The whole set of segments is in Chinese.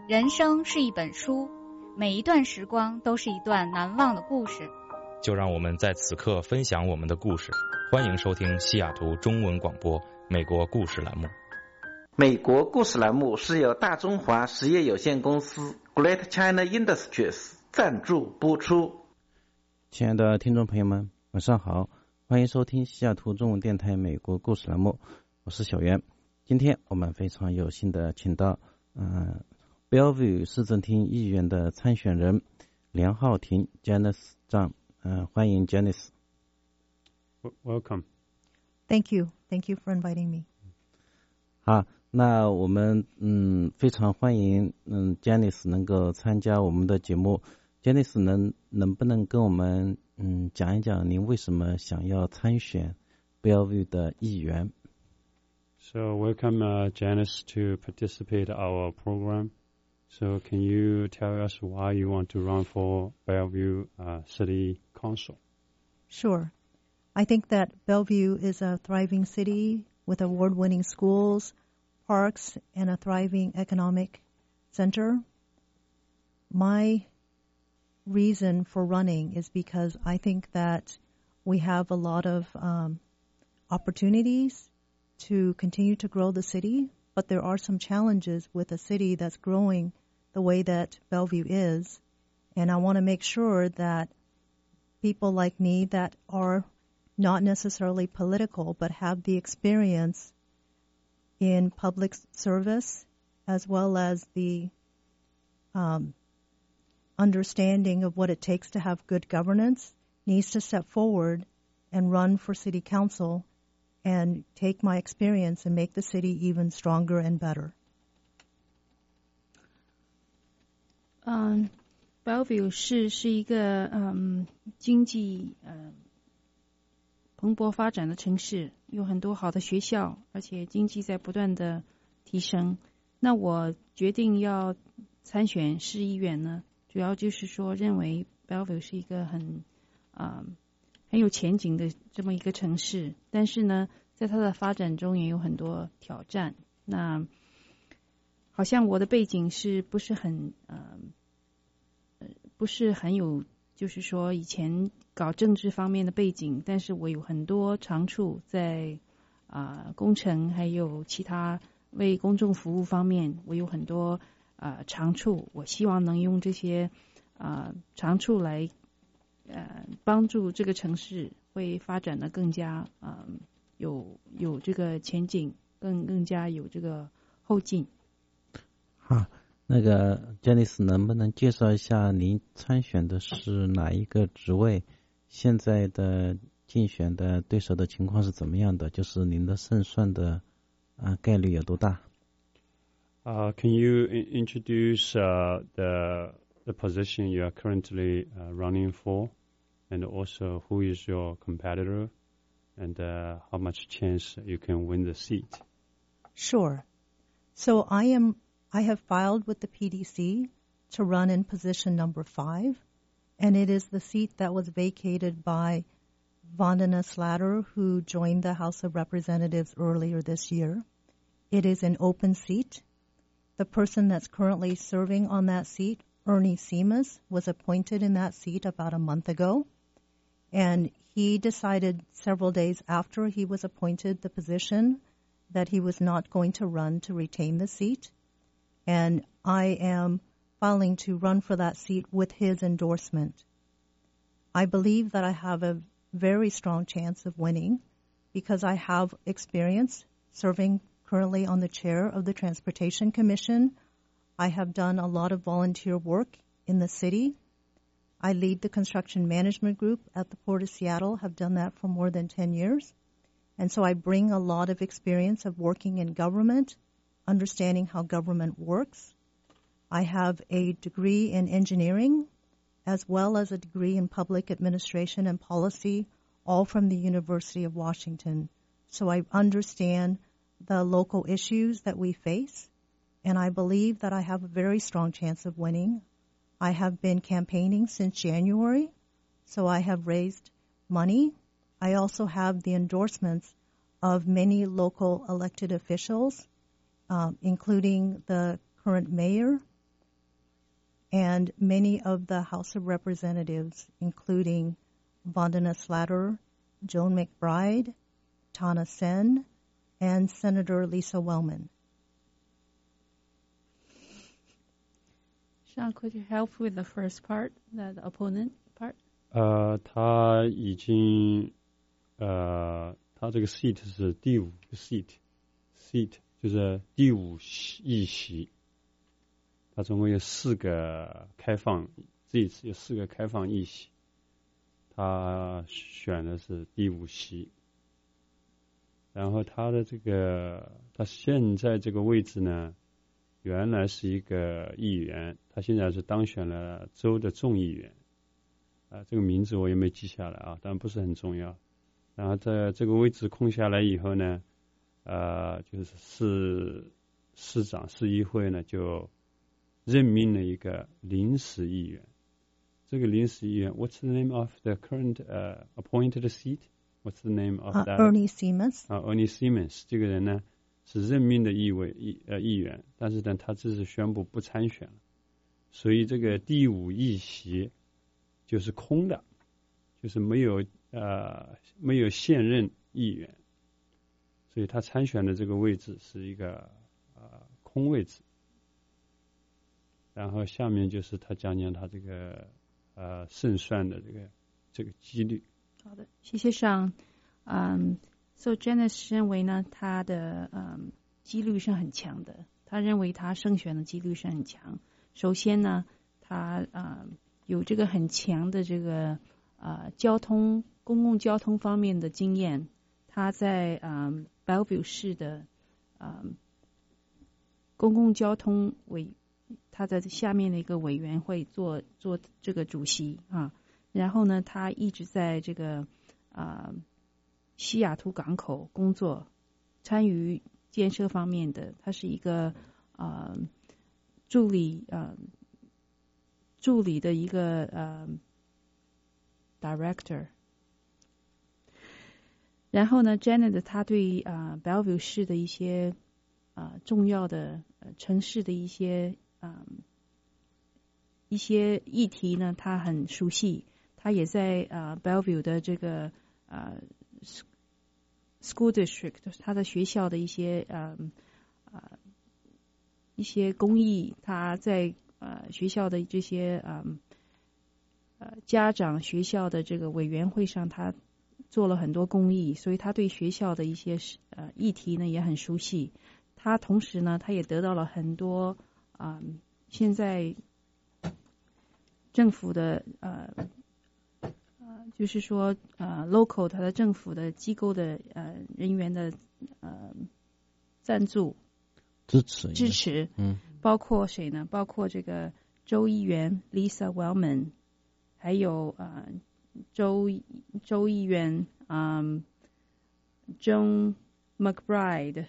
人生是一本书，每一段时光都是一段难忘的故事。 就让我们在此刻分享我们的故事。欢迎收听西雅图中文广播美国故事栏目。 美国故事栏目是由大中华实业有限公司 Great China Industries 赞助播出。 亲爱的听众朋友们，晚上好，欢迎收听西雅图中文电台美国故事栏目，我是小袁。今天我们非常有幸的请到Bellevue 市政厅议员的参选人梁浩庭 Janice 张，欢迎 Janice。 Welcome. Thank you for inviting me. 好，那我们非常欢迎Janice 能够参加我们的节目。Janice 能不能跟我们讲一讲您为什么想要参选 Bellevue 的议员？ So welcome Janice to participate in our program. So can you tell us why you want to run for Bellevue City Council? Sure. I think that Bellevue is a thriving city with award-winning schools, parks, and a thriving economic center. My reason for running is because I think that we have a lot of opportunities to continue to grow the city, but there are some challenges with a city that's growing the way that Bellevue is. And I want to make sure that people like me that are not necessarily political, but have the experience in public service as well as the understanding of what it takes to have good governance, needs to step forward and run for city council and take my experience and make the city even stronger and better. Bellevue 是一个经济蓬勃发展的城市，有很多好的学校，而且经济在不断的提升。那我决定要参选市议员呢，主要就是说认为 Bellevue 是一个很有前景的这么一个城市，但是呢，在它的发展中也有很多挑战。那好像我的背景是不是很有，就是说以前搞政治方面的背景，但是我有很多长处在工程还有其他为公众服务方面，我有很多长处，我希望能用这些长处来帮助这个城市会发展的更加有这个前景，更加有这个后劲。 好，那个 Janice 能不能介绍一下您参选的是哪一个职位？现在的竞选的对手的情况是怎么样的？就是您的胜算的概率有多大 ？Can you introduce the position you are currently running for, and also who is your competitor, and how much chance you can win the seat? Sure. So I have filed with the PDC to run in position number 5, and it is the seat that was vacated by Vandana Slatter, who joined the House of Representatives earlier this year. It is an open seat. The person that's currently serving on that seat, Ernie Seamus, was appointed in that seat about a month ago, and he decided several days after he was appointed the position that he was not going to run to retain the seat. And I am filing to run for that seat with his endorsement. I believe that I have a very strong chance of winning because I have experience serving currently on the chair of the Transportation Commission. I have done a lot of volunteer work in the city. I lead the construction management group at the Port of Seattle, have done that for more than 10 years. And so I bring a lot of experience of working in government, understanding how government works. I have a degree in engineering as well as a degree in public administration and policy, all from the University of Washington. So I understand the local issues that we face, and I believe that I have a very strong chance of winning. I have been campaigning since January, so I have raised money. I also have the endorsements of many local elected officials, including the current mayor and many of the House of Representatives, including Vandana Slatter, Joan McBride, Tana Sen, and Senator Lisa Wellman. Sean, could you help with the first part, the opponent part? 他已经他这个 seat 是第5个 seat 就是第5议席。他总共有4个开放，这一次有4个开放议席，他选的是第5席。然后他的他现在这个位置呢，原来是一个议员，他现在是当选了州的众议员。这个名字我也没记下来啊，但不是很重要。然后在这个位置空下来以后呢，就是市议会呢就任命了一个临时议员。这个临时议员 ，What's the name of the current appointed seat? What's the name of that? Ernie Siemens. Ernie Siemens 这个人呢是任命的议员，但是呢他这次宣布不参选了，所以这个第5议席就是空的，就是没有现任议员，所以他参选的这个位置是一个空位置。然后下面就是他讲讲他这个胜算的这个几率。 好的，谢谢上。So Janice 认为呢，他的几率是很强的。他认为他胜选的几率是很强。首先呢，他有这个很强的这个公共交通方面的经验。他在Bellevue 市的公共交通他在下面的一个委员会做这个主席啊。然后呢，他一直在这个西雅图港口工作，参与建设方面的。他是一个助理的一个director。然后呢 ，Janet 他对Bellevue 市的一些重要的城市的一些议题呢，他很熟悉。他也在Bellevue 的这个school district， 他的学校的一些公益，他在学校的这些家长学校的这个委员会上，他做了很多公益，所以他对学校的一些议题呢也很熟悉。他同时呢，他也得到了很多现在政府的就是说local 他的政府的机构的人员的赞助支持，包括谁呢？包括这个州议员 Lisa Wellman， 还有州议员Joan McBride，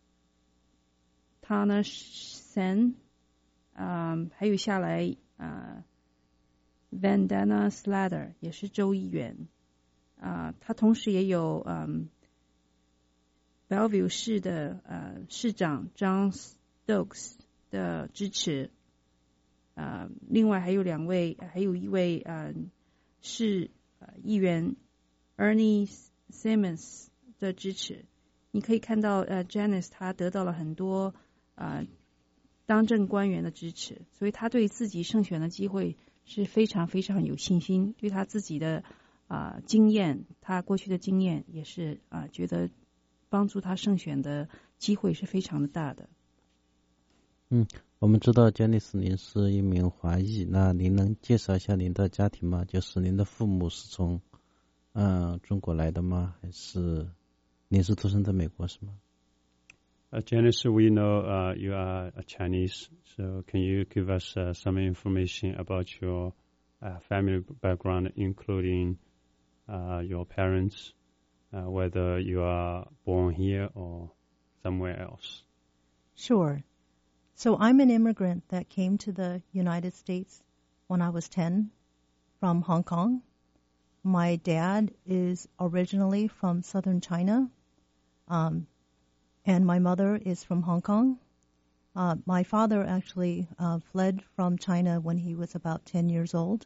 Tana Sen， 还有下来Vandana Slatter 也是州议员，他同时也有Bellevue 市的市长 John Stokes 的支持，另外还有一位市议员 Ernie Siemens 的支持。你可以看到Janice 他得到了很多当政官员的支持，所以他对自己胜选的机会是非常非常有信心，对他自己的经验，他过去的经验也是觉得帮助他胜选的机会是非常的大的。 我们知道Janice您是一名华裔，那您能介绍一下您的家庭吗？就是您的父母是从中国来的吗？还是您是出生在美国是吗 ？Janice, we know you are a Chinese, so can you give us some information about your family background, including your parents, whether you are born here or somewhere else? Sure. So I'm an immigrant that came to the United States when I was 10 from Hong Kong. My dad is originally from southern China, and my mother is from Hong Kong. My father actually fled from China when he was about 10 years old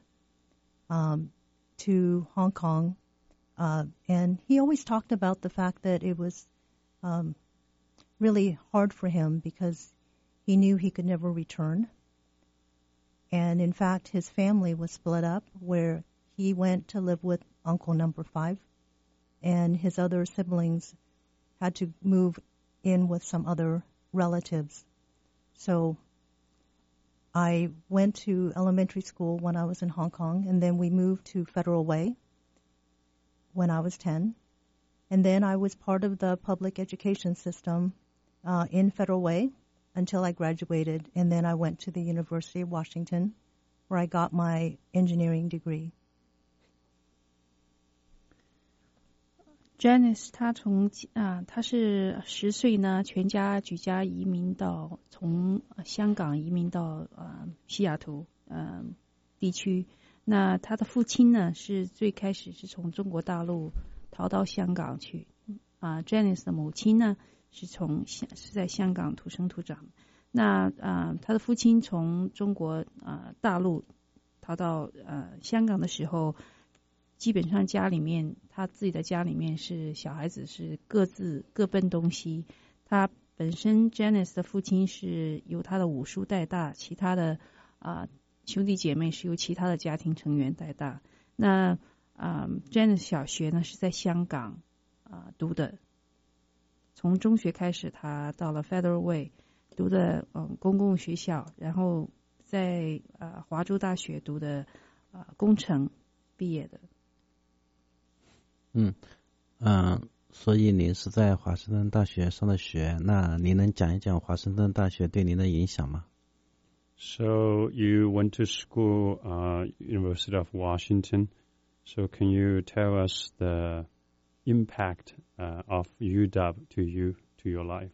to Hong Kong. And he always talked about the fact that it was really hard for him because he knew he could never return. And in fact, his family was split up where he went to live with uncle number 5, and his other siblings had to move in with some other relatives. So I went to elementary school when I was in Hong Kong, and then we moved to Federal Way when I was 10. And then I was part of the public education system in Federal Way until I graduated, and then I went to the University of Washington, where I got my engineering degree. Janice 她是10岁呢，全家举家移民到从香港移民到西雅图地区。那她的父亲呢是最开始是从中国大陆逃到香港去。Janice 的母亲呢是在香港土生土长。那她的父亲从中国大陆逃到香港的时候，基本上家里面他自己的家里面是小孩子是各奔东西。他本身 Janice 的父亲是由他的5叔带大，其他的兄弟姐妹是由其他的家庭成员带大。那Janice 小学呢是在香港读的，从中学开始他到了 Federal Way 读的公共学校，然后在华州大学读的工程毕业的。 所以您是在华盛顿大学上的学，那您能讲一讲华盛顿大学对您的影响吗？ So you went to school, University of Washington. So can you tell us the impact of UW to your life?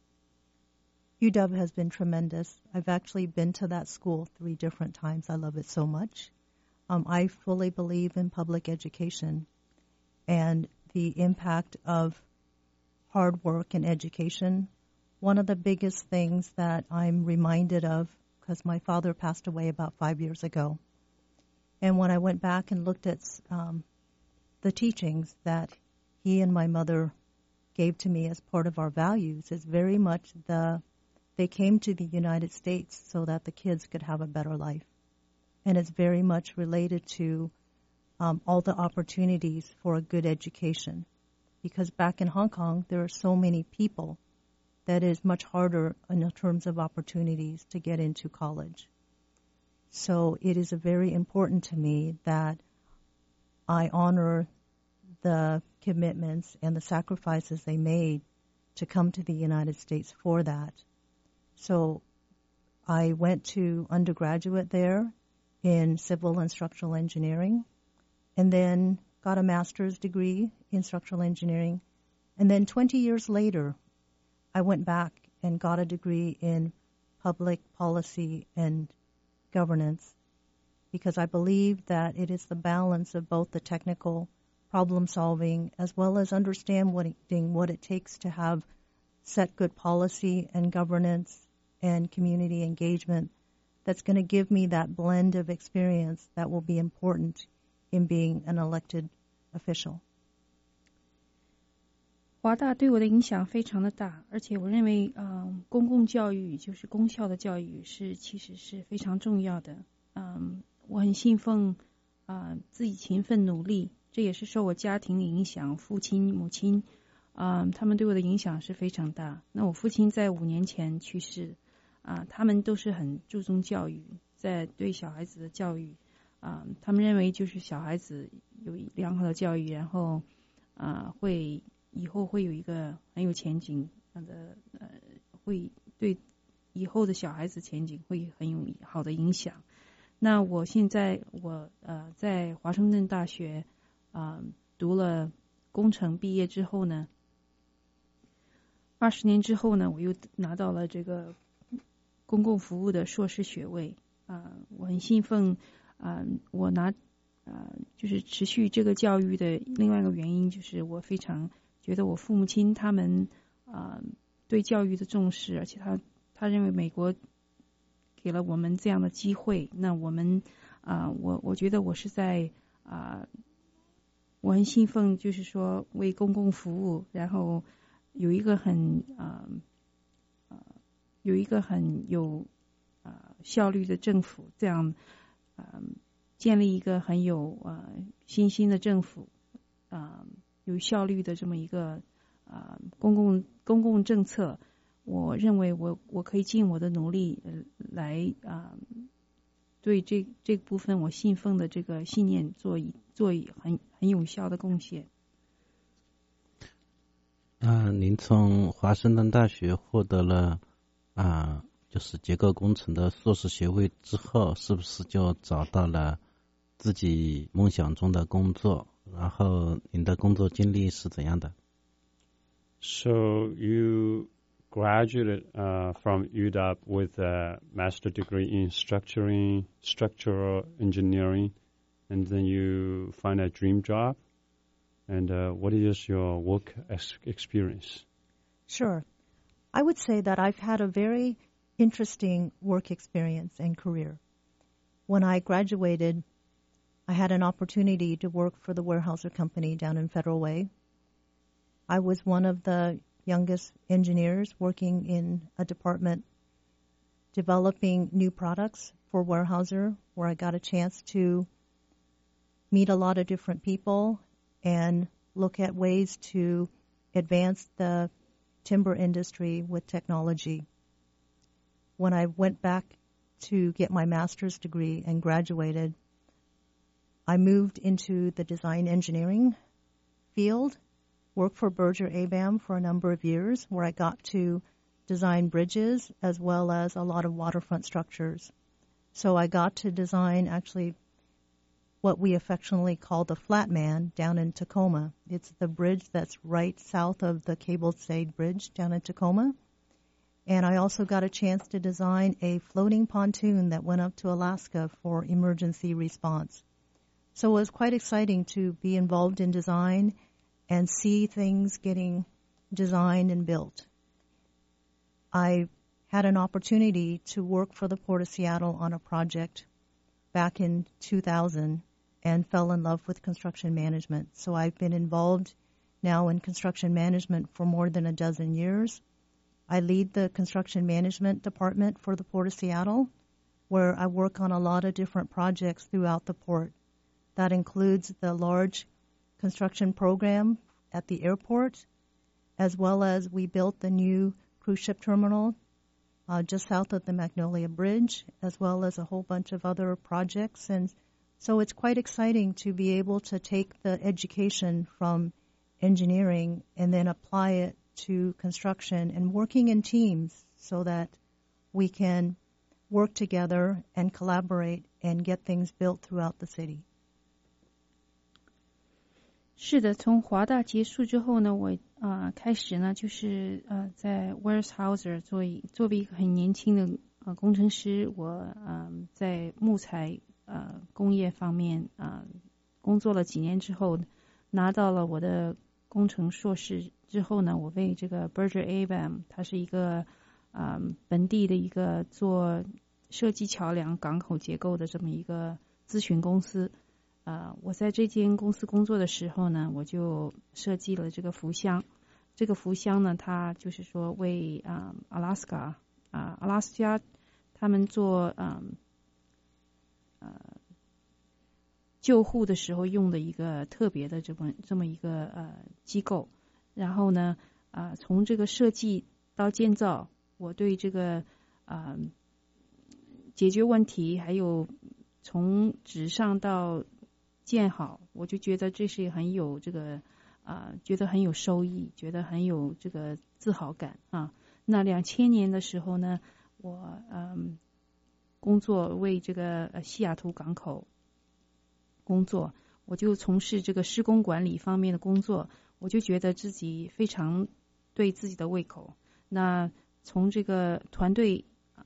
UW has been tremendous. I've actually been to that school 3 different times. I love it so much. I fully believe in public education and the impact of hard work and education. One of the biggest things that I'm reminded of, because my father passed away about 5 years ago, and when I went back and looked at the teachings that he and my mother gave to me as part of our values, is very much they came to the United States so that the kids could have a better life. And it's very much related to all the opportunities for a good education. Because back in Hong Kong, there are so many people that it is much harder in terms of opportunities to get into college. So it is very important to me that I honor the commitments and the sacrifices they made to come to the United States for that. So I went to undergraduate there in civil and structural engineering, and then got a master's degree in structural engineering. And then 20 years later, I went back and got a degree in public policy and governance, because I believe that it is the balance of both the technical problem solving as well as understanding what it takes to have set good policy and governance and community engagement that's going to give me that blend of experience that will be important in being an elected official. 华大对我的影响非常的大，而且我认为公共教育就是公校的教育其实是非常重要的。我很信奉自己勤奋努力，这也是受我家庭的影响，父亲母亲他们对我的影响是非常大。那我父亲在5年前去世，他们都是很注重教育，在对小孩子的教育，他们认为就是小孩子有良好的教育，然后以后会有一个很有前景的，会对以后的小孩子前景会很有好的影响。那我现在在华盛顿大学读了工程毕业之后呢，20年之后呢，我又拿到了这个公共服务的硕士学位。我很兴奋，我就是持续这个教育的另外一个原因，就是我非常觉得我父母亲他们对教育的重视，而且他认为美国给了我们这样的机会，那我们我觉得我是在我很兴奋，就是说为公共服务，然后有一个很有效率的政府，这样建立一个很有信心的政府，有效率的这么一个公共政策。我认为我可以尽我的努力来对这部分我信奉的这个信念做很有效的贡献。 您从华盛顿大学获得了就是结构工程的硕士学位之后，是不是就找到了自己梦想中的工作？然后您的工作经历是怎样的？ So you graduated from UW with a master degree in structural engineering, and then you find a dream job. And what is your work experience? Sure. I would say that I've had a very interesting work experience and career. When I graduated, I had an opportunity to work for the Weyerhaeuser Company down in Federal Way. I was one of the youngest engineers working in a department developing new products for Weyerhaeuser, where I got a chance to meet a lot of different people and look at ways to advance the timber industry with technology. When I went back to get my master's degree and graduated, I moved into the design engineering field, worked for Berger ABAM for a number of years, where I got to design bridges as well as a lot of waterfront structures. So I got to design actually what we affectionately call the Flatman down in Tacoma. It's the bridge that's right south of the cable-stayed bridge down in Tacoma. And I also got a chance to design a floating pontoon that went up to Alaska for emergency response. So it was quite exciting to be involved in design and see things getting designed and built. I had an opportunity to work for the Port of Seattle on a project back in 2000 and fell in love with construction management. So I've been involved now in construction management for more than a dozen years. I lead the construction management department for the Port of Seattle, where I work on a lot of different projects throughout the port. That includes the large construction program at the airport, as well as we built the new cruise ship terminal just south of the Magnolia Bridge, as well as a whole bunch of other projects. And so it's quite exciting to be able to take the education from engineering and then apply it to construction and working in teams so that we can work together and collaborate and get things built throughout the city. 是的，从华大结束之后呢，我开始呢就是在 Weyerhaeuser 作为一个很年轻的工程师，我在木材工业方面工作了几年之后，拿到了我的工程硕士之后呢，我为这个 Berger ABAM， 它是一个本地的一个做设计桥梁港口结构的这么一个咨询公司。我在这间公司工作的时候呢，我就设计了这个浮箱。这个浮箱呢，它就是说为阿拉斯加他们做救护的时候用的一个特别的这么一个机构。然后呢，从这个设计到建造，我对这个解决问题，还有从纸上到建好，我就觉得这是很有这个觉得很有收益，觉得很有这个自豪感啊。那2000年的时候呢，我工作为这个西雅图港口工作，我就从事这个施工管理方面的工作，我就觉得自己非常对自己的胃口。那从这个团队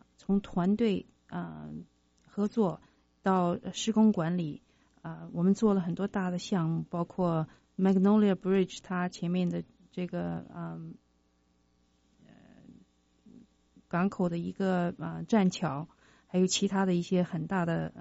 合作到施工管理。我们做了很多大的项目，包括 Magnolia Bridge 它前面的这个港口的一个栈桥，还有其他的一些很大的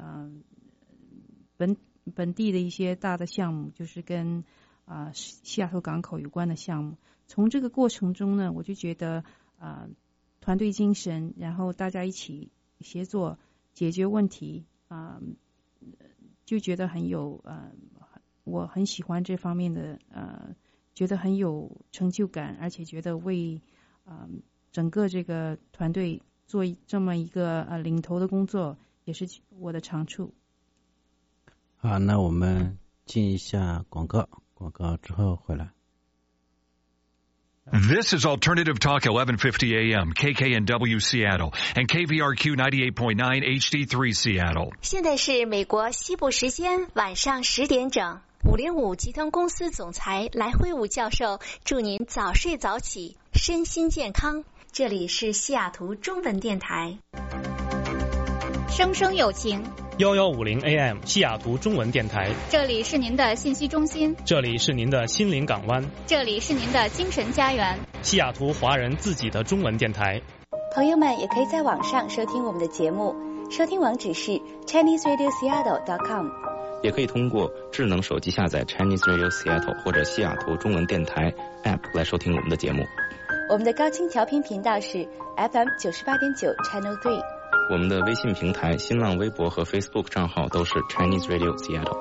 本地的一些大的项目，就是跟西雅图港口有关的项目。从这个过程中呢，我就觉得团队精神，然后大家一起协作解决问题就觉得很有我很喜欢这方面的觉得很有成就感，而且觉得为整个这个团队做这么一个领头的工作也是我的长处。 好，那我们进一下广告，广告之后回来。 This is Alternative Talk 1150 AM, KKNW Seattle, and KVRQ 98.9 HD3 Seattle. 现在是美国西部时间晚上10点整。505集团公司总裁来辉武教授祝您早睡早起，身心健康。这里是西雅图中文电台。 生生有情 1150 AM 西雅图中文电台， 这里是您的信息中心， 这里是您的心灵港湾， 这里是您的精神家园， 西雅图华人自己的中文电台。 朋友们也可以在网上收听我们的节目，收听网址是 ChineseRadioSeattle.com， 也可以通过智能手机下载 Chinese Radio Seattle 或者西雅图中文电台 App 来收听我们的节目。 我们的高清调频频道是 FM 98.9 Channel 3。 我们的微信平台、新浪微博和 Facebook 账号都是 Chinese Radio Seattle。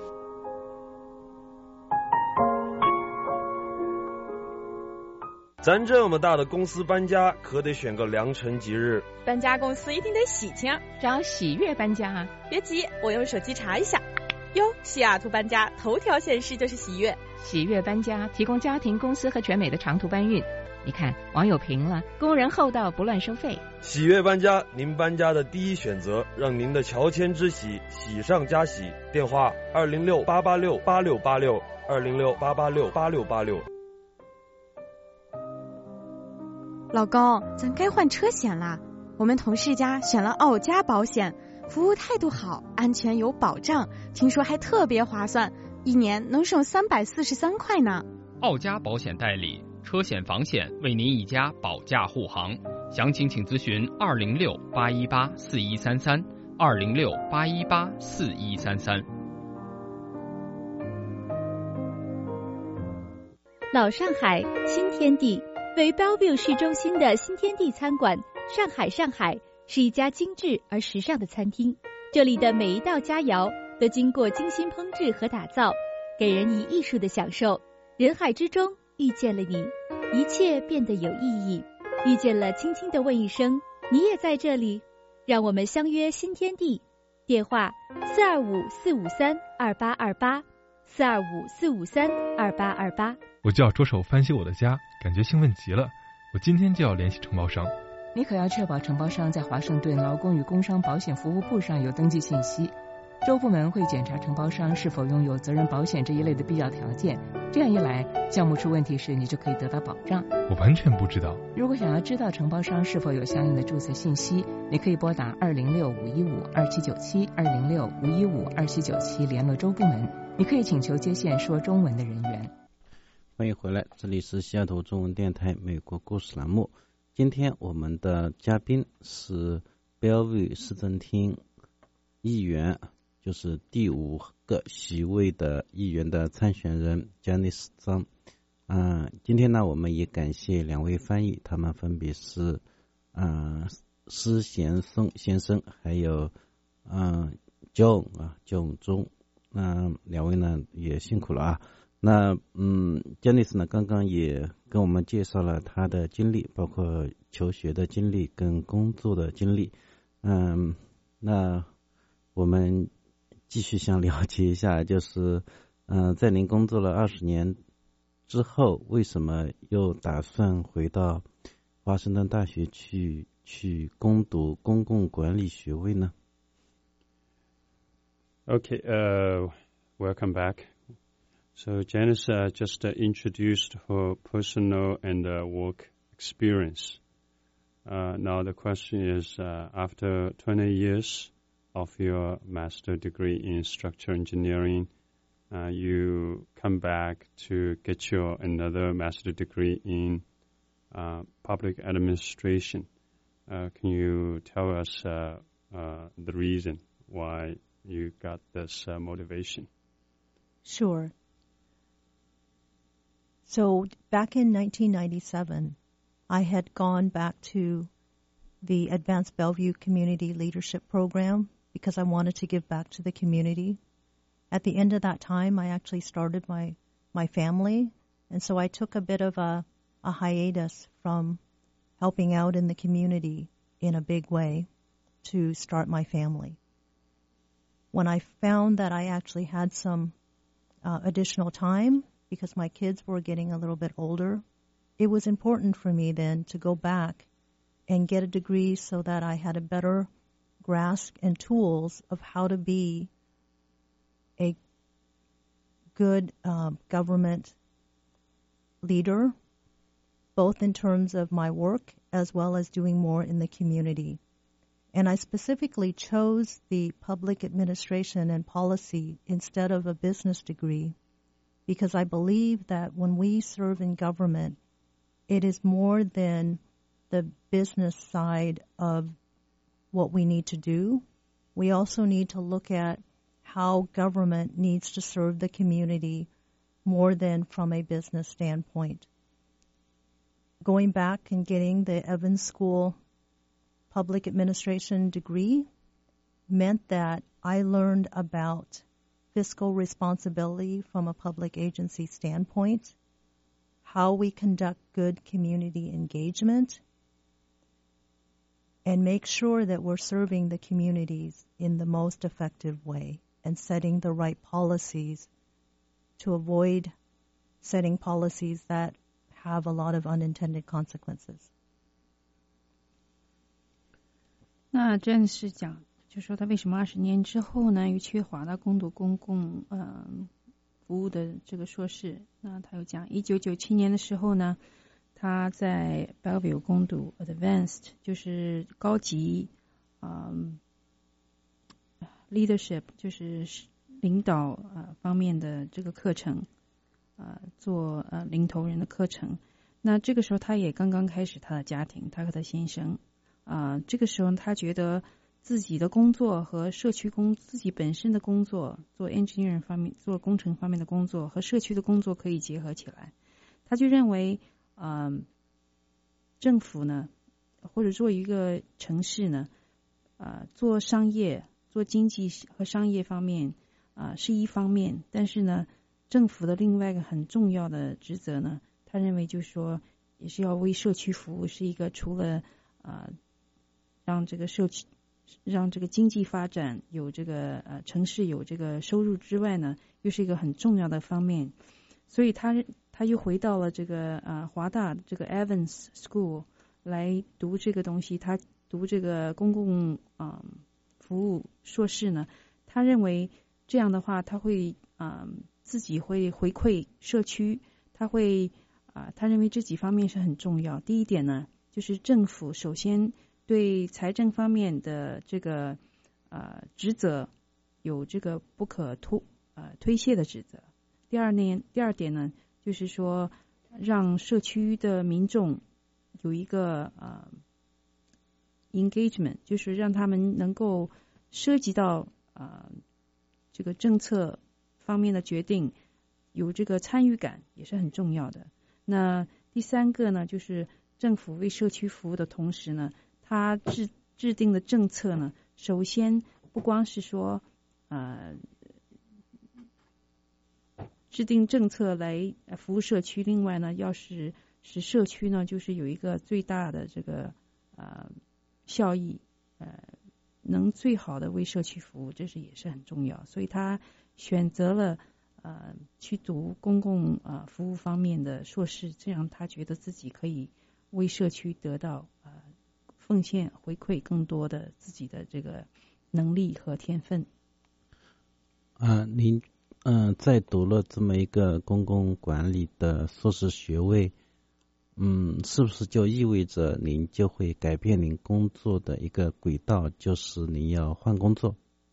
咱这么大的公司搬家，可得选个良辰吉日。 搬家公司一定得喜庆， 找喜悦搬家啊！ 别急，我用手机查一下。哟，西雅图搬家头条显示就是喜悦。 喜悦搬家提供家庭、公司和全美的长途搬运。你看，网友评了，工人厚道，不乱收费。 喜悦搬家，您搬家的第一选择，让您的乔迁之喜喜上加喜。电话206-886-8686 206-886-8686。 老公，咱该换车险啦。我们同事家选了奥家保险，服务态度好，安全有保障，听说还特别划算，一年能省343块呢。 奥家保险代理，车险房险为您一家保驾护航，详情请咨询206-818-4133 206-818-4133。 老上海新天地位于 Bellevue 市中心的新天地餐馆，上海是一家精致而时尚的餐厅。这里的每一道佳肴都经过精心烹制和打造，给人以艺术的享受。人海之中遇见了你，一切变得有意义。遇见了，轻轻地问一声，你也在这里？让我们相约新天地。电话425-453-2828 425-453-2828。 我就要着手翻修我的家，感觉兴奋极了。我今天就要联系承包商。 你可要确保承包商在华盛顿劳工与工伤保险服务部上有登记信息。州部门会检查承包商是否拥有责任保险这一类的必要条件，这样一来，项目出问题时你就可以得到保障。 我完全不知道。 如果想要知道承包商是否有相应的注册信息，你可以拨打206-515-2797 206-515-2797联络州部门。你可以请求接线说中文的人员。 欢迎回来，这里是西雅图中文电台美国故事栏目。今天我们的嘉宾是 Bellevue 市政厅议员，就是第5个席位的议员的参选人 Janice 张。今天呢，我们也感谢2位翻译，他们分别是施贤松先生，还有John 中。2位呢也辛苦了啊。那Janice 呢刚刚也跟我们介绍了他的经历，包括求学的经历跟工作的经历。那我们继续想了解一下，就是在您工作了20年之后，为什么又打算回到华盛顿大学去攻读公共管理学位呢？ Okay, welcome back. So Janice just introduced her personal and work experience. Now the question is, after 20 years of your master degree in structural engineering, you come back to get your another master degree in public administration. Can you tell us the reason why you got this motivation? Sure. So back in 1997, I had gone back to the Advanced Bellevue Community Leadership Program because I wanted to give back to the community. At the end of that time, I actually started my family, and so I took a bit of a hiatus from helping out in the community in a big way to start my family. When I found that I actually had some additional time because my kids were getting a little bit older, it was important for me then to go back and get a degree so that I had a better grasp and tools of how to be a good government leader, both in terms of my work as well as doing more in the community. And I specifically chose the public administration and policy instead of a business degree because I believe that when we serve in government, it is more than the business side of what we need to do. We also need to look at how government needs to serve the community more than from a business standpoint. Going back and getting the Evans School public administration degree meant that I learned about fiscal responsibility from a public agency standpoint, how we conduct good community engagement, and make sure that we're serving the communities in the most effective way and setting the right policies to avoid setting policies that have a lot of unintended consequences. 那正是讲，就说他为什么20年之后呢，又去华大攻读公共服务的这个硕士。那他又讲，1997年的时候呢，他在 Bellevue 攻读 Advanced， 就是高级leadership， 就是领导方面的这个课程，做领头人的课程。那这个时候他也刚刚开始他的家庭，他和他先生。这个时候他觉得自己的工作和社区自己本身的工作，做 engineering 方面，做工程方面的工作和社区的工作可以结合起来。他就认为，政府呢，或者做一个城市呢，做商业、做经济和商业方面，是一方面，但是呢，政府的另外一个很重要的职责呢，他认为就是说，也是要为社区服务，是一个除了让这个社区、让这个经济发展有这个城市有这个收入之外呢，又是一个很重要的方面。所以他又回到了这个华大这个 Evans School 来读这个东西。他读这个公共服务硕士呢，他认为这样的话，他会自己会回馈社区，他认为这几方面是很重要。第一点呢，就是政府首先对财政方面的这个职责有这个不可推卸的职责。第二点呢，就是说让社区的民众有一个engagement， 就是让他们能够涉及到这个政策方面的决定，有这个参与感也是很重要的。那第三个呢，就是政府为社区服务的同时呢，他制定的政策呢，首先不光是说制定政策来服务社区，另外呢，要是使社区呢，就是有一个最大的这个效益，能最好的为社区服务，这是也是很重要。所以他选择了去读公共服务方面的硕士，这样他觉得自己可以为社区得到奉献回馈更多的自己的这个能力和天分。 您在读了这么一个公共管理的硕士学位，是不是就意味着您就会改变您工作的一个轨道，就是您要换工作？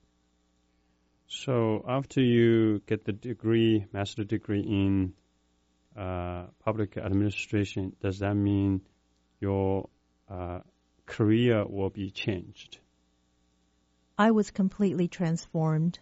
So after you get the degree, master degree in public administration, does that mean your career will be changed? I was completely transformed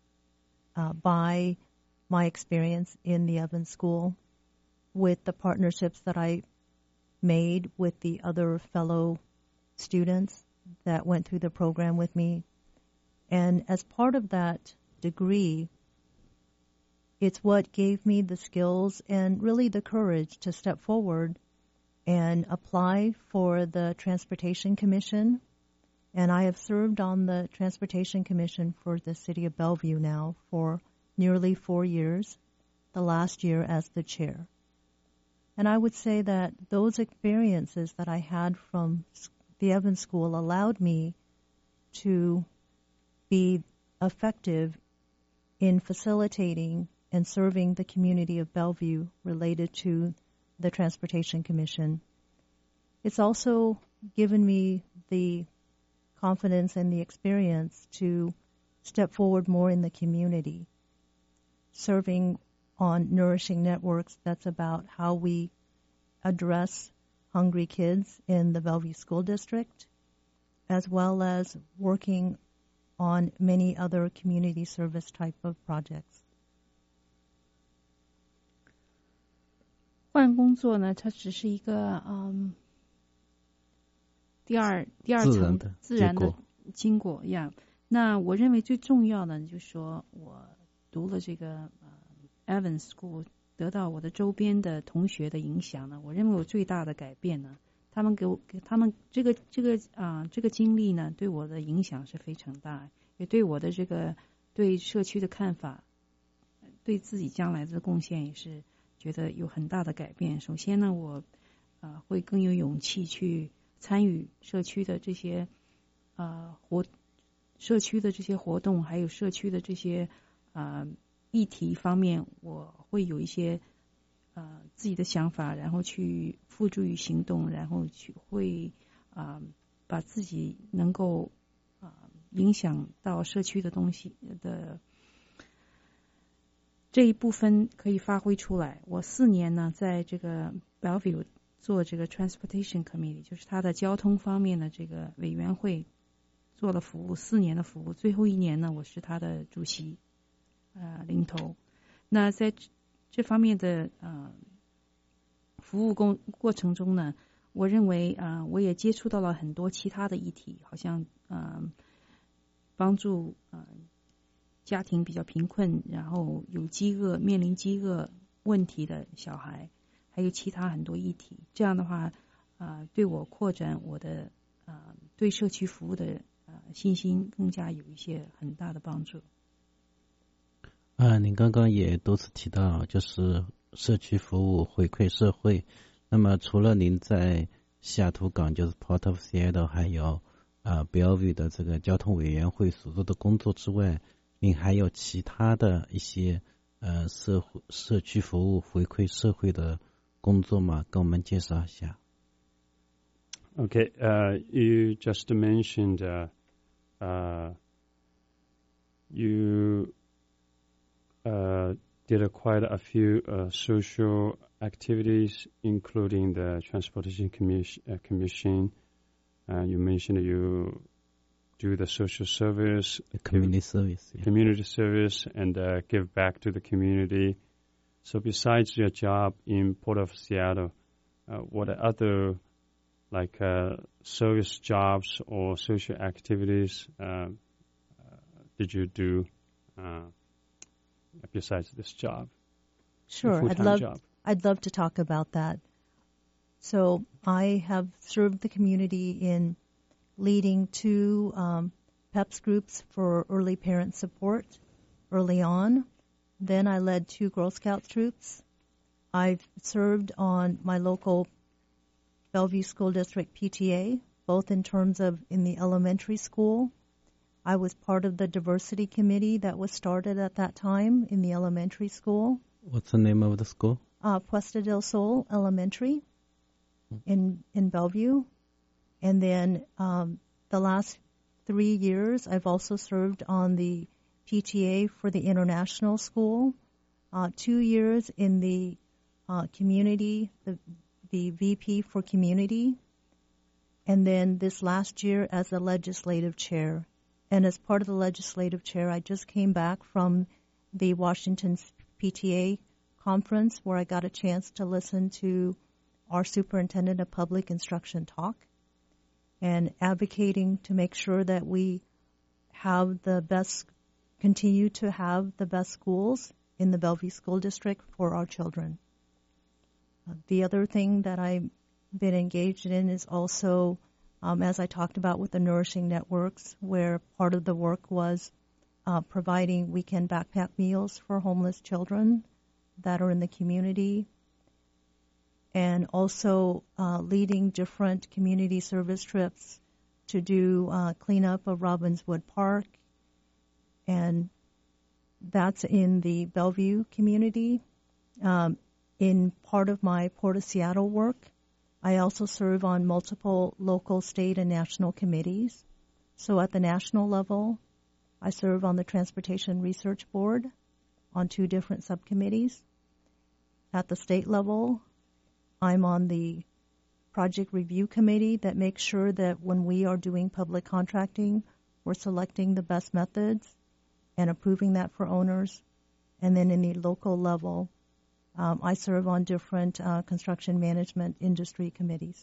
by my experience in the Evans School, with the partnerships that I made with the other fellow students that went through the program with me. And as part of that degree, it's what gave me the skills and really the courage to step forward and apply for the Transportation Commission. And I have served on the Transportation Commission for the City of Bellevue now for nearly 4 years, the last year as the chair. And I would say that those experiences that I had from the Evans School allowed me to be effective in facilitating and serving the community of Bellevue related to the Transportation Commission. It's also given me the confidence and the experience to step forward more in the community, serving on Nourishing Networks. That's about how we address hungry kids in the Bellevue School District, as well as working on many other community service type of projects. 换工作呢，它只是一个第二层自然的经过呀。那我认为最重要的就是说，我读了这个Evans School， 得到我的周边的同学的影响呢，我认为我最大的改变呢，他们给他们这个经历呢，对我的影响是非常大，也对我的这个对社区的看法，对自己将来的贡献也是觉得有很大的改变。首先呢，我会更有勇气去参与社区的这些社区的这些活动，还有社区的这些议题方面，我会有一些自己的想法，然后去付诸于行动，然后会把自己能够影响到社区的东西的这一部分可以发挥出来。我4年呢，在这个 Bellevue 做这个 Transportation Committee， 就是它的交通方面的这个委员会做了服务，4年的服务，最后1年呢，我是他的主席领头。那在这方面的服务过程中呢，我认为我也接触到了很多其他的议题，好像帮助家庭比较贫困，然后有面临饥饿问题的小孩，还有其他很多议题。这样的话对我扩展我的对社区服务的信心更加有一些很大的帮助。 您刚刚也多次提到就是社区服务回馈社会，那么除了您在西雅图港就是 Port of Seattle 还有Bellevue 的这个交通委员会所做的工作之外，您还有其他的一些社区服务回馈社会的工作吗？跟我们介绍一下。 Okay, you just mentioned you did quite a few social activities, including the Transportation Commission. You mentioned you do the social service, community service, community service, and give back to the community. So, besides your job in Port of Seattle, what other service jobs or social activities did you do besides this job? Sure, I'd love to talk about that. So I have served the community in leading 2 PEPS groups for early parent support early on. Then I led 2 Girl Scout troops. I've served on my local Bellevue School District PTA, both in terms of in the elementary school. I was part of the diversity committee that was started at that time in the elementary school. What's the name of the school? Puesta del Sol Elementary in Bellevue. And then the last 3 years, I've also served on the PTA for the international school, 2 years in the community, the VP for community, and then this last year as a legislative chair. And as part of the legislative chair, I just came back from the Washington PTA conference where I got a chance to listen to our superintendent of public instruction talk and advocating to make sure that we have continue to have the best schools in the Bellevue School District for our children. The other thing that I've been engaged in is also, as I talked about with the Nourishing Networks, where part of the work was providing weekend backpack meals for homeless children that are in the community, and also leading different community service trips to do cleanup of Robbinswood Park, and that's in the Bellevue community. In part of my Port of Seattle work, I also serve on multiple local, state, and national committees. So at the national level, I serve on the Transportation Research Board on 2 different subcommittees. At the state level, I'm on the Project Review Committee that makes sure that when we are doing public contracting, we're selecting the best methods and approving that for owners. And then in the local level, I serve on different construction management industry committees.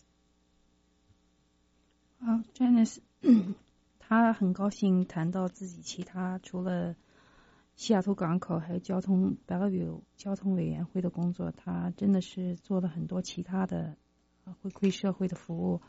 Janice 他很高兴谈到自己其他除了西雅图港口还有Bellevue 交通委员会的工作，他真的是做了很多其他的回馈社会的服务。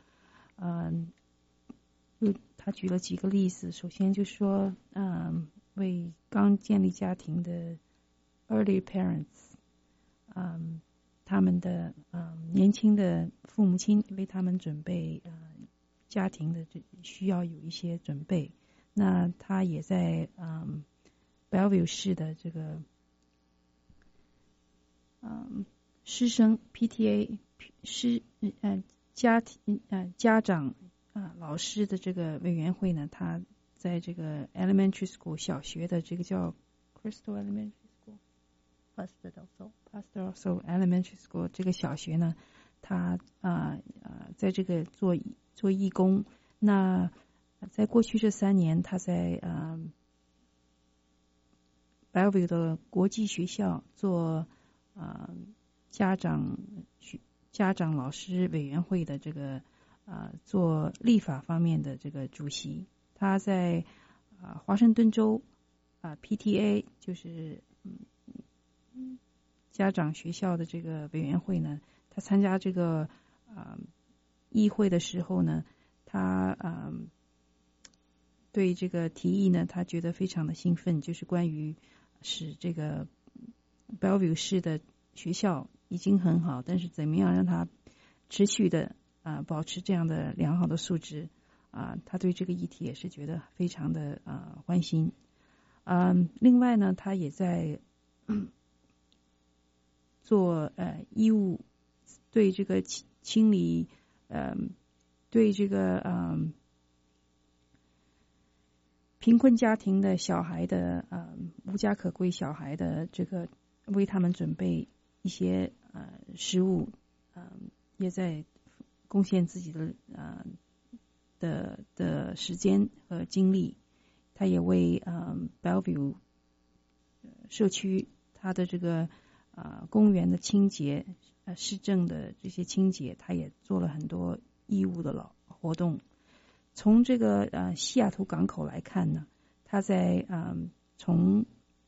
他举了几个例子，首先就说为刚建立家庭的 early parents，他们的年轻的父母亲为他们准备家庭的需要有一些准备。那他也在Bellevue 市的这个师生 PTA 家长老师的这个委员会呢，他在这个 elementary school 小学的这个叫 Crystal Elementary School。Pastoral Elementary School 这个小学呢，他在这个做义工。那在过去这3年，他在Bellevue 的国际学校做家长老师委员会的这个做立法方面的这个主席。他在华盛顿州PTA 就是家长学校的这个委员会呢，他参加这个议会的时候呢，他对这个提议呢，他觉得非常的兴奋，就是关于使这个 Bellevue 市的学校已经很好，但是怎么样让它持续的保持这样的良好的素质他对这个议题也是觉得非常的欢心。另外呢，他也在做义务，对这个清理对这个贫困家庭的小孩的无家可归小孩的这个为他们准备一些食物，也在贡献自己的时间和精力。他也为Bellevue 社区他的这个公园的清洁市政的这些清洁，他也做了很多义务的活动。从这个西雅图港口来看呢，他在从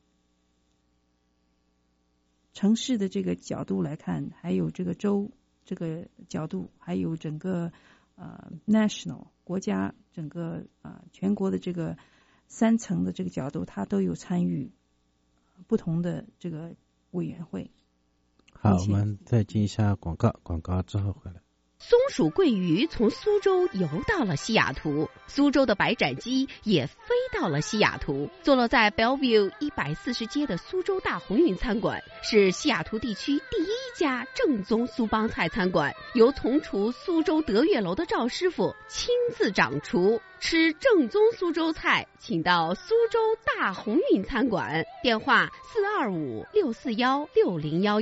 城市的这个角度来看，还有这个州这个角度，还有整个national 国家整个全国的这个3层的这个角度，他都有参与不同的这个委员会。 好，我们再进一下广告之后回来。 松鼠桂鱼从苏州游到了西雅图，苏州的白斩鸡也飞到了西雅图。坐落在 Bellevue 140街的苏州大鸿运餐馆是西雅图地区第1家正宗苏帮菜餐馆，由从厨苏州德悦楼的赵师傅亲自掌厨。吃正宗苏州菜，请到苏州大鸿运餐馆，电话425-641-6011。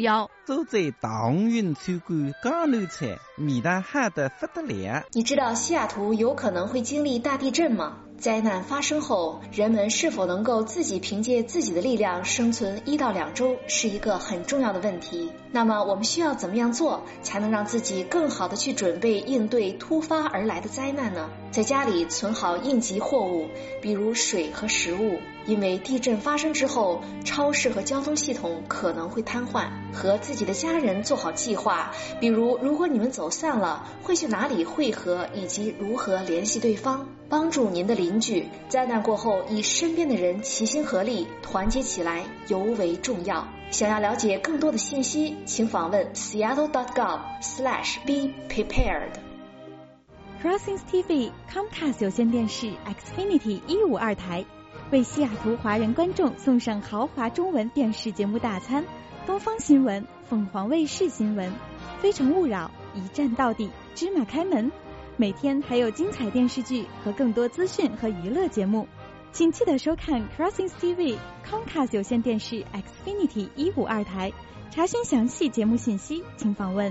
洲在大红云参观江南菜，味道好得不得了。 你知道西雅图有可能会经历大地震吗？灾难发生后，人们是否能够自己凭借自己的力量生存1到2周，是一个很重要的问题。那么我们需要怎么样做，才能让自己更好的去准备应对突发而来的灾难呢？在家里存好应急货物，比如水和食物，因为地震发生之后，超市和交通系统可能会瘫痪。和自己的家人做好计划，比如如果你们走散了，会去哪里汇合，以及如何联系对方。帮助您的邻居，灾难过后与身边的人齐心合力，团结起来尤为重要。想要了解更多的信息，请访问 seattle.gov/be prepared。 Crossings TV Comcast 有线电视 Xfinity 152台为西雅图华人观众送上豪华中文电视节目大餐，东方新闻、凤凰卫视新闻、非诚勿扰、一站到底、芝麻开门，每天还有精彩电视剧和更多资讯和娱乐节目，请记得收看 Crossings TV Comcast 有线电视 Xfinity 152台。查询详细节目信息，请访问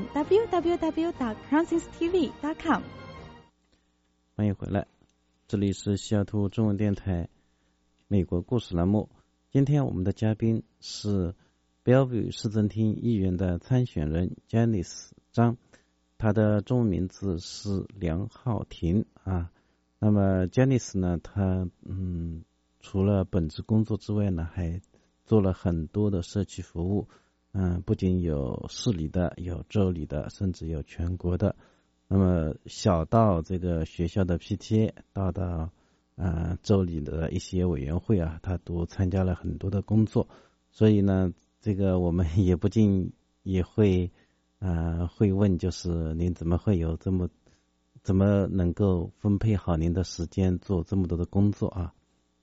www.crossingstv.com。 欢迎回来，这里是西雅图中文电台美国故事栏目。今天我们的嘉宾是 Bellevue 市政厅议员的参选人 Janice 张，他的中文名字是梁浩庭啊。那么 Janice 呢，他除了本职工作之外呢，还做了很多的社区服务，不仅有市里的，有州里的，甚至有全国的。那么小到这个学校的 PTA， 大到州里的一些委员会啊，他都参加了很多的工作。所以呢，这个我们也不禁也会问，就是您怎么会有怎么能够分配好您的时间做这么多的工作啊？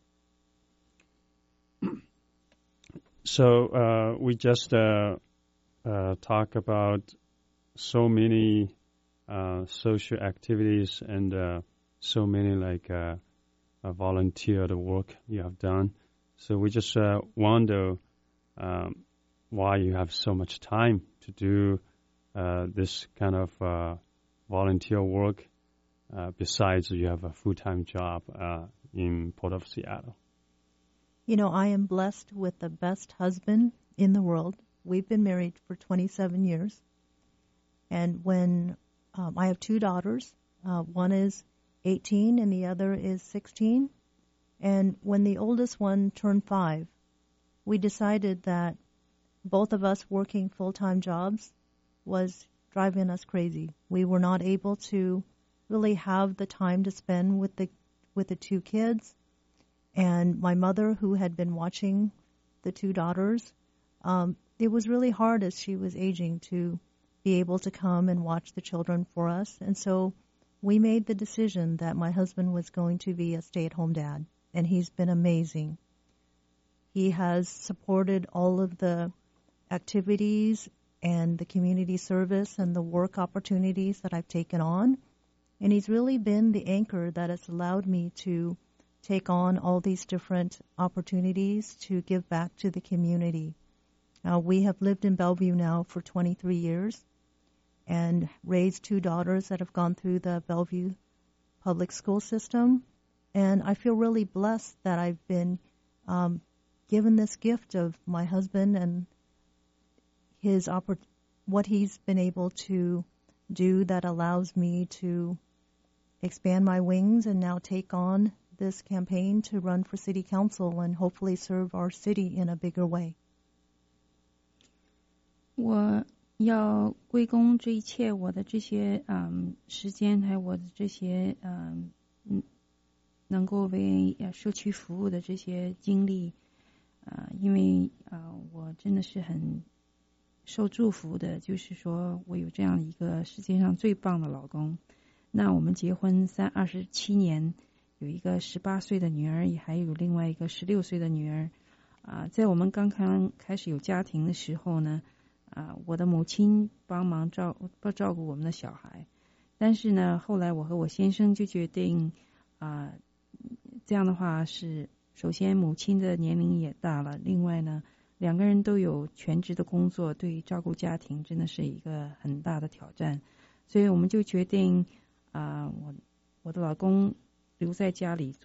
So we just talk about so many social activities and so many like volunteer work you have done. So we just wonder why you have so much time to do this kind of volunteer work besides you have a full-time job in Port of Seattle. You know, I am blessed with the best husband in the world. We've been married for 27 years. And when I have 2 daughters, one is 18 and the other is 16. And when the oldest one turned 5, we decided that both of us working full-time jobs was driving us crazy. We were not able to really have the time to spend with the 2 kids. And my mother, who had been watching the 2 daughters, it was really hard as she was aging to be able to come and watch the children for us. And so we made the decision that my husband was going to be a stay-at-home dad, and he's been amazing. He has supported all of the activities and the community service and the work opportunities that I've taken on. And he's really been the anchor that has allowed me to take on all these different opportunities to give back to the community. We have lived in Bellevue now for 23 years and raised 2 daughters that have gone through the Bellevue public school system. And I feel really blessed that I've been given this gift of my husband and what he's been able to do that allows me to expand my wings and now take on this campaign to run for city council and hopefully serve our city in a bigger way. 我要归功这一切我的这些时间还有我的这些能够为社区服务的这些经历因为我真的是很受祝福的，就是说我有这样一个世界上最棒的老公。那我们结婚27年，有一个18岁的女儿，也还有另外一个16岁的女儿。在我们刚刚开始有家庭的时候呢，我的母亲帮忙照顾我们的小孩。但是呢，后来我和我先生就决定，这样的话是首先母亲的年龄也大了，另外呢， 两个人都有全职的工作，对照顾家庭真的是一个很大的挑战，所以我们就决定我的老公留在家里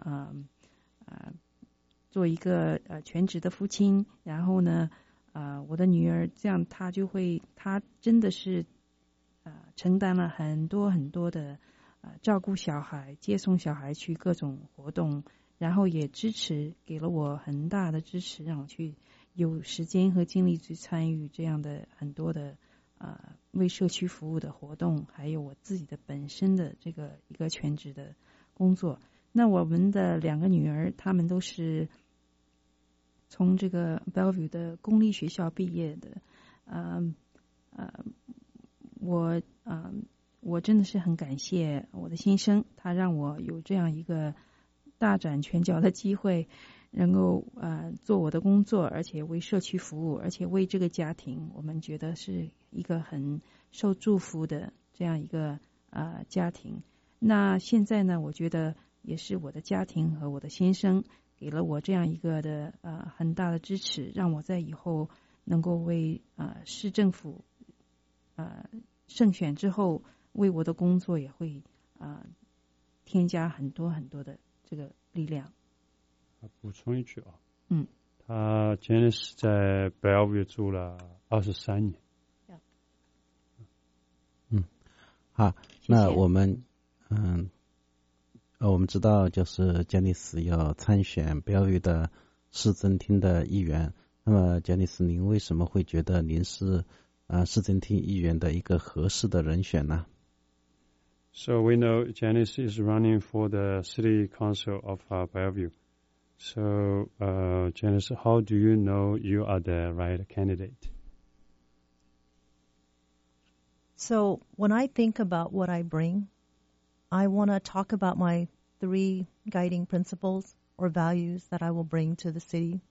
做一个全职的父亲，然后呢我的女儿这样她真的是承担了很多很多的照顾小孩、接送小孩去各种活动，然后也给了我很大的支持，让我去有时间和精力去参与这样的很多的为社区服务的活动，还有我自己的本身的这个一个全职的工作。那我们的两个女儿，她们都是从这个 Bellevue 的公立学校毕业的，我真的是很感谢我的先生，他让我有这样一个大展拳脚的机会，能够做我的工作，而且为社区服务，而且为这个家庭，我们觉得是一个很受祝福的这样一个家庭。那现在呢，我觉得也是我的家庭和我的先生给了我这样一个的很大的支持，让我在以后能够为市政府胜选之后，为我的工作也会添加很多很多的这个力量。 补充一句他Janice在 Bellevue 住了23年。 好，那我们我们知道就是Janice要参选 Bellevue 的市政厅的议员，那么Janice您为什么会觉得您是市政厅议员的一个合适的人选呢？ So we know Janice is running for the City Council of Bellevue. So Janice, how do you know you are the right candidate? So when I think about what I bring, I want to talk about my 3 guiding principles or values that I will bring to the city.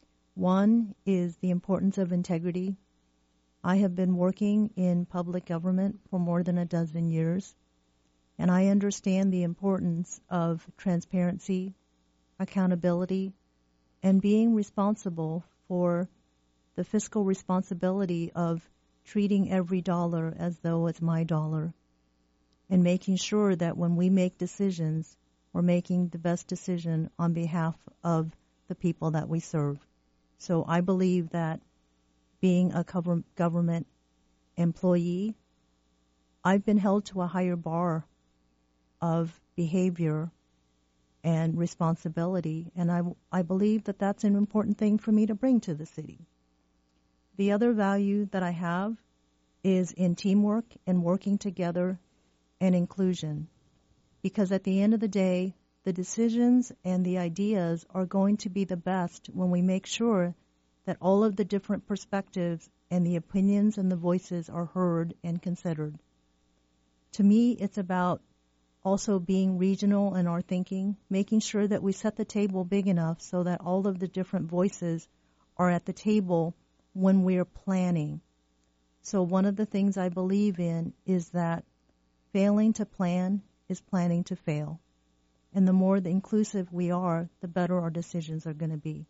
One is the importance of integrity. I have been working in public government for more than a dozen years, and I understand the importance of transparency, accountability, and being responsible for the fiscal responsibility of treating every dollar as though it's my dollar, and making sure that when we make decisions, we're making the best decision on behalf of the people that we serve. So I believe that being a government employee, I've been held to a higher bar of behavior and responsibility, and I believe that that's an important thing for me to bring to the city. The other value that I have is in teamwork and working together and inclusion, because at the end of the day, the decisions and the ideas are going to be the best when we make sure that all of the different perspectives and the opinions and the voices are heard and considered. To me, it's about also being regional in our thinking, making sure that we set the table big enough so that all of the different voices are at the table when we're planning. So one of the things I believe in is that failing to plan is planning to fail. And the more inclusive we are, the better our decisions are going to be.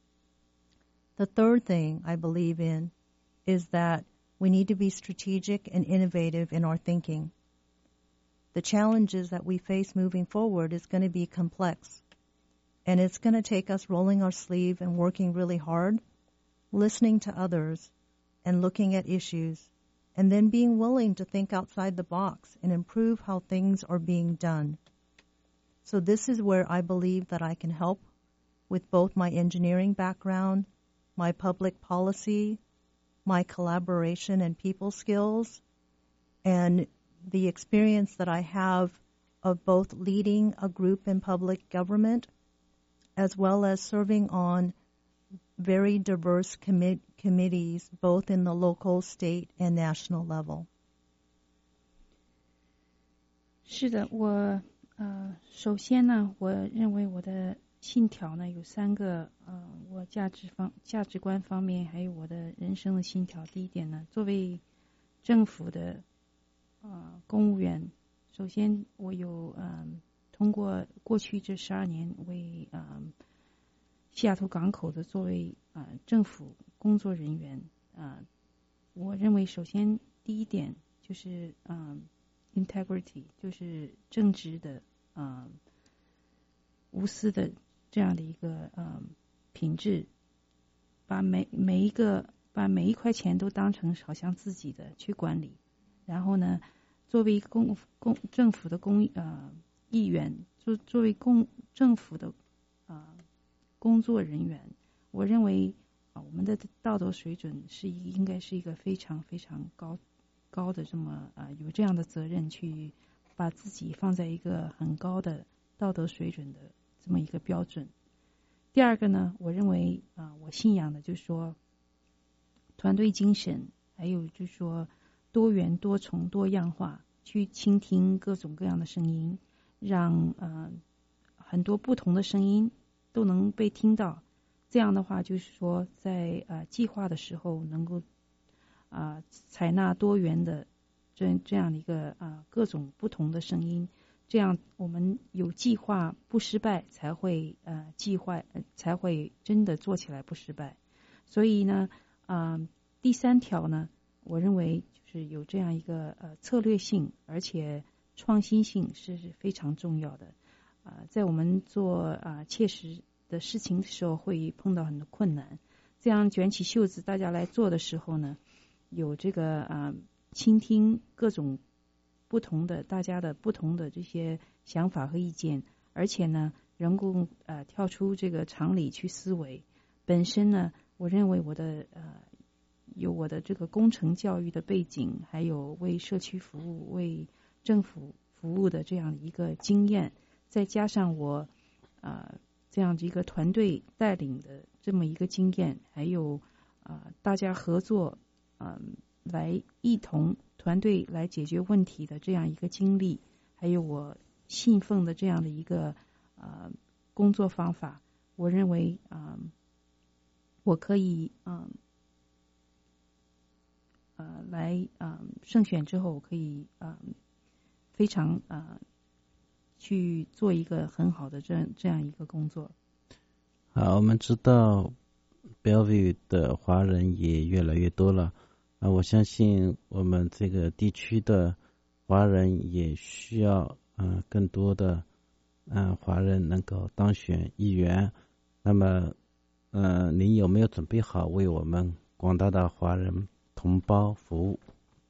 The third thing I believe in is that we need to be strategic and innovative in our thinking. The challenges that we face moving forward is going to be complex. And it's going to take us rolling our sleeve and working really hard, listening to others, and looking at issues, and then being willing to think outside the box and improve how things are being done. So this is where I believe that I can help with both my engineering background, my public policy, my collaboration and people skills, and the experience that I have of both leading a group in public government as well as serving on very diverse committees both in the local, state, and national level. 是的，我首先呢，我认为我的信条呢有3个，我价值观方面，还有我的人生的信条。第一点呢，作为政府的公务员，首先我有通过过去这12年为西雅图港口的作为政府工作人员我认为首先第一点就是integrity， 就是正直的无私的这样的一个品质，把每一块钱都当成好像自己的去管理。然后呢，作为政府的议员，作为政府的工作人员，我认为我们的道德水准应该是一个非常非常高的这么有这样的责任去把自己放在一个很高的道德水准的这么一个标准。第二个呢，我认为我信仰的就是说团队精神，还有就是说多元多重多样化，去倾听各种各样的声音，让很多不同的声音都能被听到。这样的话就是说在计划的时候能够采纳多元的这样的一个各种不同的声音，这样我们有计划不失败，才会才会真的做起来不失败。所以呢第三条呢，我认为就是有这样一个策略性而且创新性是非常重要的。在我们做切实的事情的时候会碰到很多困难，这样卷起袖子大家来做的时候呢，有这个倾听各种不同的大家的不同的这些想法和意见，而且呢能够跳出这个常理去思维。本身呢，我认为有我的这个工程教育的背景，还有为社区服务为政府服务的这样的一个经验，再加上我这样的一个团队带领的这么一个经验，还有大家合作来一同团队来解决问题的这样一个经历，还有我信奉的这样的一个工作方法，我认为我可以来胜选之后，我可以非常去做一个很好的这样一个工作。 好，我们知道 Bellevue 的华人也越来越多了我相信我们这个地区的华人也需要更多的华人能够当选议员。那么您有没有准备好为我们广大的华人同胞服务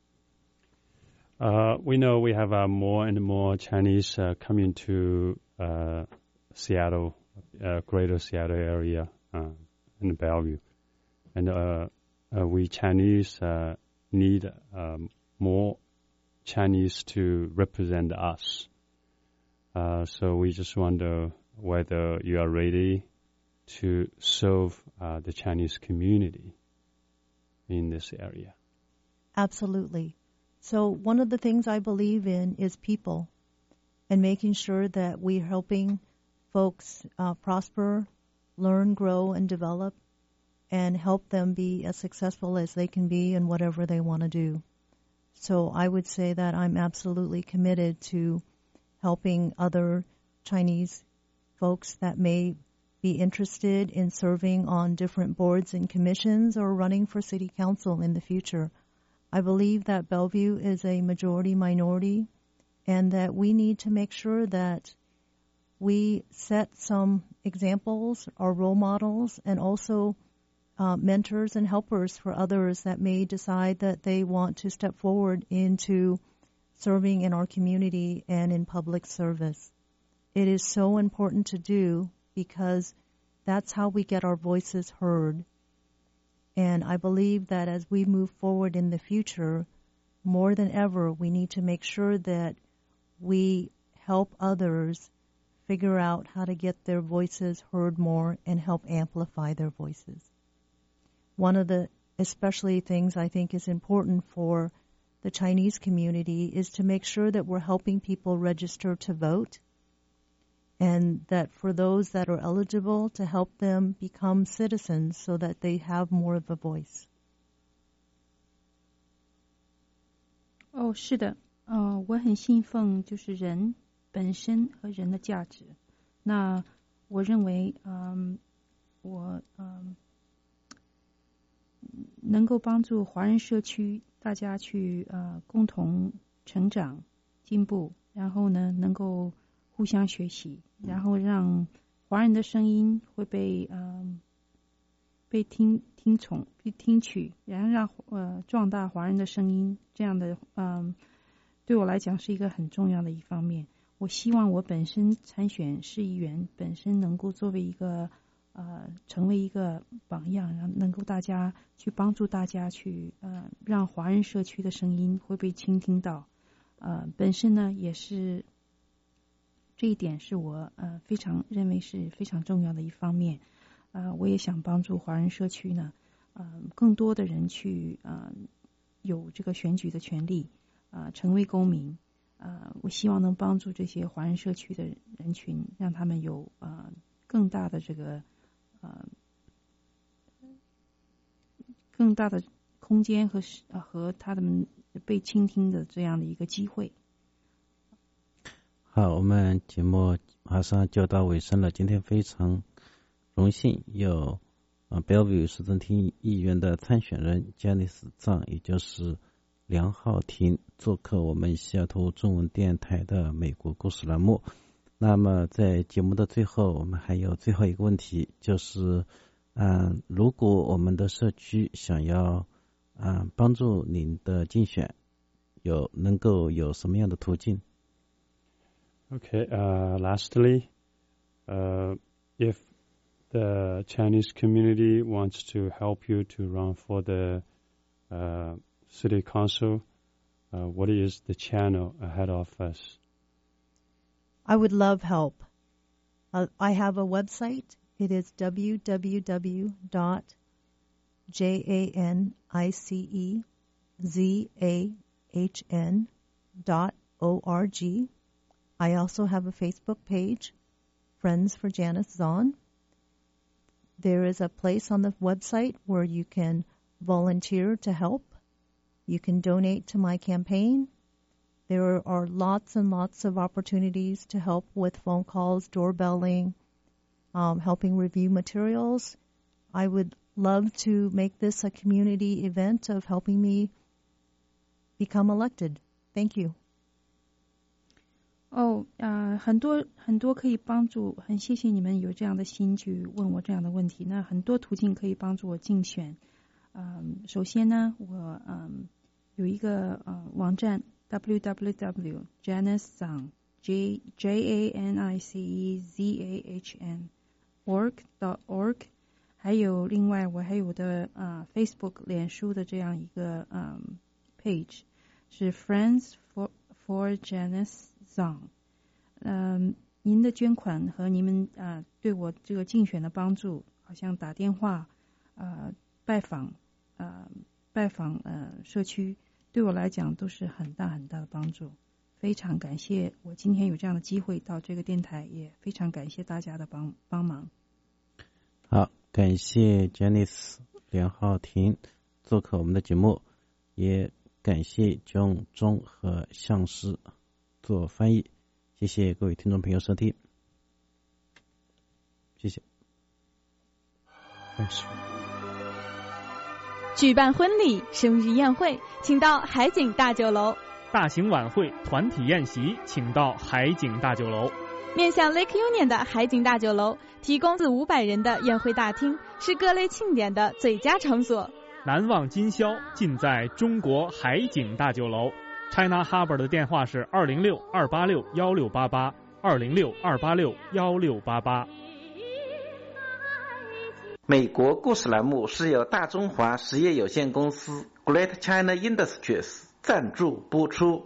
？We know we have more and more Chinese coming to Seattle, Greater Seattle area, in Bellevue, and we Chinese need more Chinese to represent us. So we just wonder whether you are ready to serve the Chinese community in this area. Absolutely. So one of the things I believe in is people and making sure that we're helping folks prosper, learn, grow, and develop, and help them be as successful as they can be in whatever they want to do. So I would say that I'm absolutely committed to helping other Chinese folks that may be interested in serving on different boards and commissions or running for city council in the future. I believe that Bellevue is a majority minority and that we need to make sure that we set some examples or role models and also mentors and helpers for others that may decide that they want to step forward into serving in our community and in public service. It is so important to do because that's how we get our voices heard. And I believe that as we move forward in the future, more than ever, we need to make sure that we help others figure out how to get their voices heard more and help amplify their voices. One of the especially things I think is important for the Chinese community is to make sure that we're helping people register to vote, and that for those that are eligible, to help them become citizens so that they have more of a voice. 是的，我很信奉就是人本身和人的价值。那我认为， 能够帮助华人社区大家去共同成长进步，然后呢能够互相学习，然后让华人的声音会被听取，然后让壮大华人的声音，这样的对我来讲是一个很重要的一方面。我希望我本身参选市议员本身能够作为一个成为一个榜样，然后能够大家去帮助大家去让华人社区的声音会被倾听到。本身呢也是这一点是我非常认为是非常重要的一方面。我也想帮助华人社区呢更多的人去有这个选举的权利，成为公民。我希望能帮助这些华人社区的人群，让他们有更大的这个更大的空间和他们被倾听的这样的一个机会。 好，我们节目马上就到尾声了。今天非常荣幸有Bellevue 市政厅议员的参选人 Janice Zhang， 也就是梁浩庭，做客我们西雅图中文电台的美国故事栏目。那么在节目的最后，我们还有最后一个问题，就是如果我们的社区想要帮助您的竞选，能够有什么样的途径？ Okay, lastly, if the Chinese community wants to help you to run for the City Council, what is the channel ahead of us? I would love help. I have a website. It is www.janicezahn.org. I also have a Facebook page, Friends for Janice Zahn. There is a place on the website where you can volunteer to help. You can donate to my campaign. There are lots and lots of opportunities to help with phone calls, doorbelling, helping review materials. I would love to make this a community event of helping me become elected. Thank you. 很多可以帮助，很谢谢你们有这样的心去问我这样的问题。那很多途径可以帮助我竞选。首先呢，我有一个网站 www.janicezahn janicezahn.org， 还有另外我还有我的Facebook 脸书的这样一个page 是 Friends for Janice Zahn。您的捐款和你们对我这个竞选的帮助，好像打电话拜访社区，对我来讲都是很大很大的帮助。非常感谢我今天有这样的机会到这个电台，也非常感谢大家的帮忙。 好，感谢 Janice 梁浩庭做客我们的节目，也感谢 John 钟和向师做翻译。谢谢各位听众朋友收听，谢谢。 举办婚礼、生日宴会，请到海景大酒楼； 大型晚会、团体宴席，请到海景大酒楼。 面向 Lake Union 的海景大酒楼提供400-500人的宴会大厅，是各类庆典的最佳场所。 难忘今宵，尽在中国海景大酒楼。China Harbor 的电话是206-286-1688 206-286-1688。 美国故事栏目是由大中华实业有限公司 Great China Industries 赞助播出。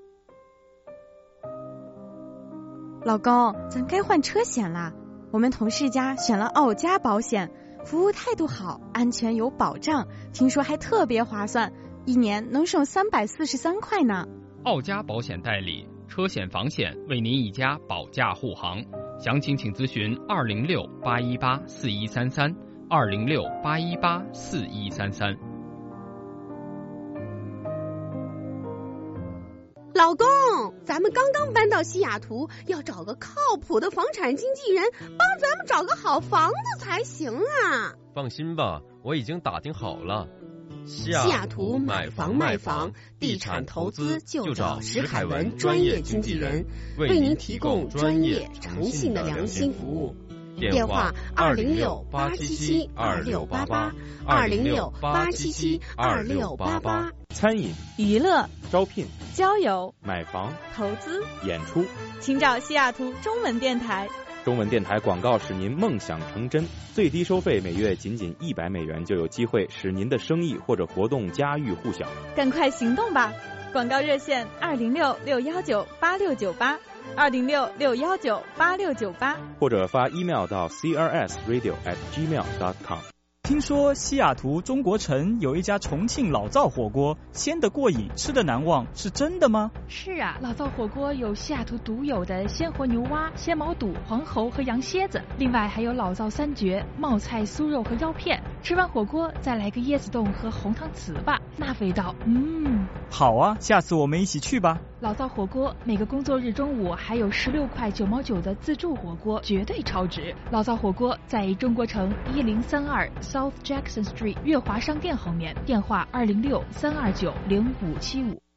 老公，咱该换车险啦。我们同事家选了奥家保险，服务态度好，安全有保障，听说还特别划算，1年能省343块呢。 奥家保险代理，车险、房险为您一家保驾护航。详情请咨询206-818-4133 206-818-4133。 老公，咱们刚刚搬到西雅图，要找个靠谱的房产经纪人，帮咱们找个好房子才行啊。 放心吧，我已经打听好了。 西雅图买房卖房，地产投资就找石凯文专业经纪人，为您提供专业诚信的良心服务。电话206-877-2688，206-877-2688。 餐饮、 娱乐、 招聘、 交友、 买房、 投资、 演出， 请找西雅图中文电台。 中文电台广告使您梦想成真，最低收费每月仅$100就有机会使您的生意或者活动家喻户晓。 赶快行动吧！广告热线206-619-8698，206-619-8698， 或者发 email 到 crsradio@gmail.com。 听说西雅图中国城有一家重庆老灶火锅，鲜得过瘾，吃得难忘，是真的吗？ 是啊，老灶火锅有西雅图独有的鲜活牛蛙、鲜毛肚、黄喉和羊蝎子，另外还有老灶三绝、冒菜酥肉和腰片。吃完火锅再来个椰子冻和红糖糍粑，那味道， 好啊，下次我们一起去吧。 老灶火锅每个工作日中午还有16块9毛9的自助火锅，绝对超值。老灶火锅在中国城1032 South Jackson Street 悦华商店后面，电话206-329-0575。